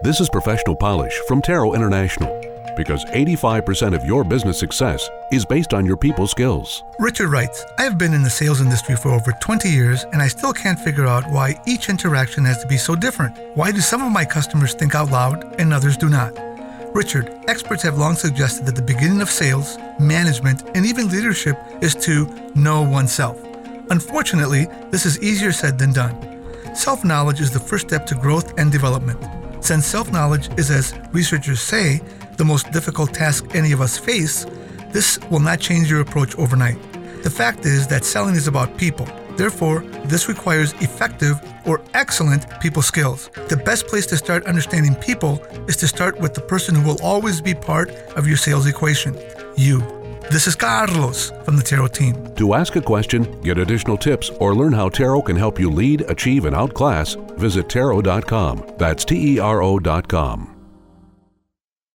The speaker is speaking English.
This is Professional Polish from Tarot International, because 85% of your business success is based on your people skills. Richard writes, I have been in the sales industry for over 20 years and I still can't figure out why each interaction has to be so different. Why do some of my customers think out loud and others do not? Richard, experts have long suggested that the beginning of sales, management, and even leadership is to know oneself. Unfortunately, this is easier said than done. Self-knowledge is the first step to growth and development. Since self-knowledge is, as researchers say, the most difficult task any of us face, this will not change your approach overnight. The fact is that selling is about people. Therefore, this requires effective or excellent people skills. The best place to start understanding people is to start with the person who will always be part of your sales equation, you. This is Carlos from the Tarot team. To ask a question, get additional tips, or learn how Tarot can help you lead, achieve, and outclass, visit Tarot.com. That's TERO.com.